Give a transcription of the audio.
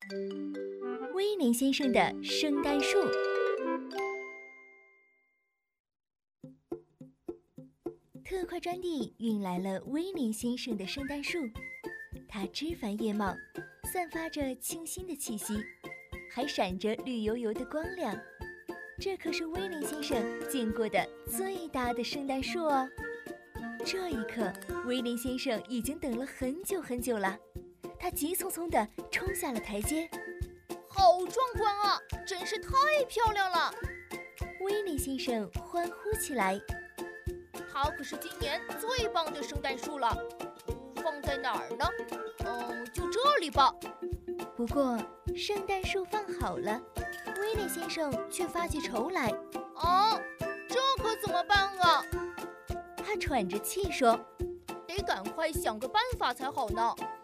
威廉先生的圣诞树。特快专递运来了威廉先生的圣诞树，它枝繁叶茂，散发着清新的气息，还闪着绿油油的光亮。这可是威廉先生见过的最大的圣诞树哦！这一刻，威廉先生已经等了很久很久了，他急匆匆地冲下了台阶。 好壮观啊，真是太漂亮了！ 威廉先生欢呼起来。 它可是今年最棒的圣诞树了，放在哪儿呢？就这里吧。 不过，圣诞树放好了，威廉先生却发起愁来。 啊，这可怎么办啊？ 他喘着气说：“ 得赶快想个办法才好呢。